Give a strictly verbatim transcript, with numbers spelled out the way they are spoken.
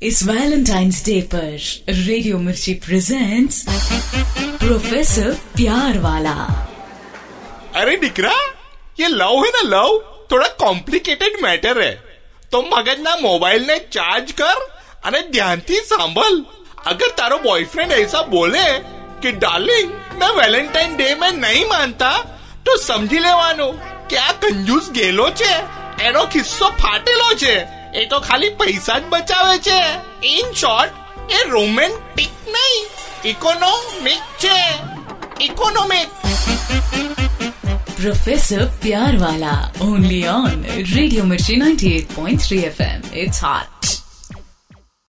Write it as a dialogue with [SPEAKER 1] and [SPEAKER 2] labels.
[SPEAKER 1] इस valentine's day पर radio Mirchi presents professor प्यार वाला।
[SPEAKER 2] अरे दिकरा, ये लव है ना, लव थोड़ा कॉम्प्लिकेटेड मैटर है, तो मगज ना मोबाइल ने चार्ज कर અને ધ્યાનથી સાંભળ। अगर तारो बॉयफ्रेंड ऐसा बोले कि डार्लिंग मैं वैलेंटाइन डे में नहीं मानता, तो समझी लेवानो कि आ कंजूस गेलो छे, एनो किस्सो फाटेलो छे, ए तो खाली पैसा ज बचावे छे। इन शॉर्ट ए रोमांटिक नहीं, इकोनॉमिक छे, इकोनॉमिक।
[SPEAKER 1] प्रोफेसर प्यार वाला, only on radio Mirchi ninety eight point three FM एम। Hot hot.